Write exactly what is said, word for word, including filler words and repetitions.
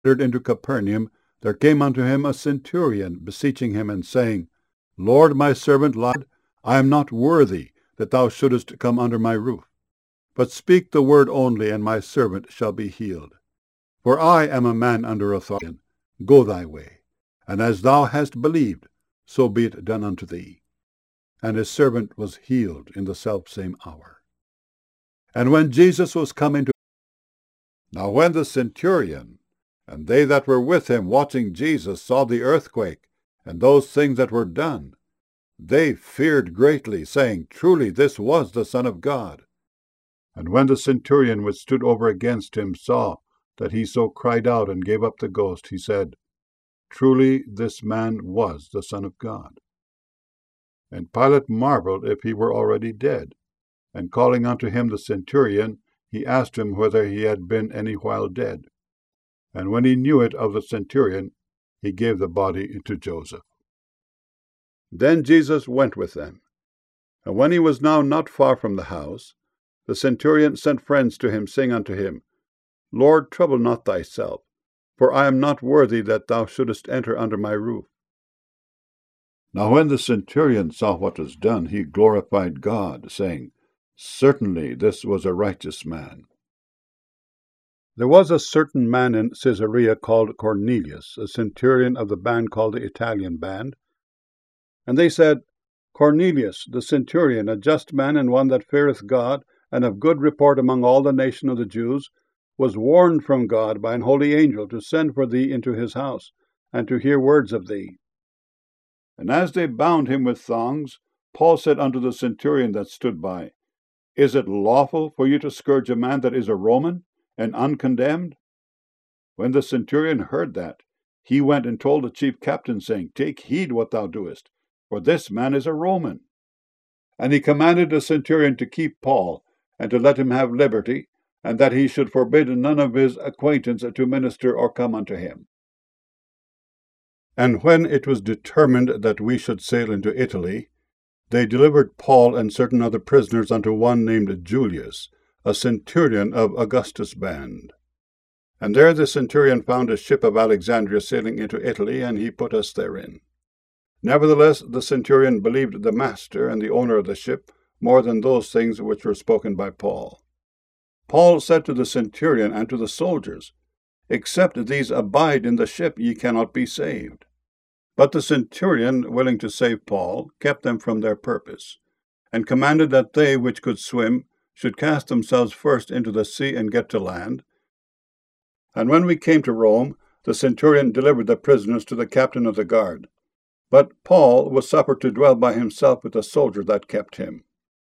entered into Capernaum, there came unto him a centurion, beseeching him, and saying, Lord, my servant lied, I am not worthy that thou shouldest come under my roof. But speak the word only, and my servant shall be healed. For I am a man under authority. Go thy way, and as thou hast believed, so be it done unto thee. And his servant was healed in the selfsame hour. And when Jesus was come into... Now when the centurion and they that were with him watching Jesus saw the earthquake, and those things that were done, they feared greatly, saying, Truly this was the Son of God. And when the centurion which stood over against him saw that he so cried out and gave up the ghost, he said, Truly this man was the Son of God. And Pilate marveled if he were already dead. And calling unto him the centurion, he asked him whether he had been any while dead. And when he knew it of the centurion, he gave the body to Joseph. Then Jesus went with them. And when he was now not far from the house, the centurion sent friends to him, saying unto him, Lord, trouble not thyself, for I am not worthy that thou shouldest enter under my roof. Now when the centurion saw what was done, he glorified God, saying, Certainly this was a righteous man. There was a certain man in Caesarea called Cornelius, a centurion of the band called the Italian band. And they said, Cornelius, the centurion, a just man and one that feareth God, and of good report among all the nation of the Jews, was warned from God by an holy angel to send for thee into his house, and to hear words of thee. And as they bound him with thongs, Paul said unto the centurion that stood by, Is it lawful for you to scourge a man that is a Roman, and uncondemned? When the centurion heard that, he went and told the chief captain, saying, Take heed what thou doest, for this man is a Roman. And he commanded the centurion to keep Paul, and to let him have liberty, and that he should forbid none of his acquaintance to minister or come unto him. And when it was determined that we should sail into Italy, they delivered Paul and certain other prisoners unto one named Julius, a centurion of Augustus' band. And there the centurion found a ship of Alexandria sailing into Italy, and he put us therein. Nevertheless the centurion believed the master and the owner of the ship more than those things which were spoken by Paul. Paul said to the centurion and to the soldiers, Except these abide in the ship, ye cannot be saved. But the centurion, willing to save Paul, kept them from their purpose, and commanded that they which could swim should cast themselves first into the sea and get to land. And when we came to Rome, the centurion delivered the prisoners to the captain of the guard. But Paul was suffered to dwell by himself with the soldier that kept him.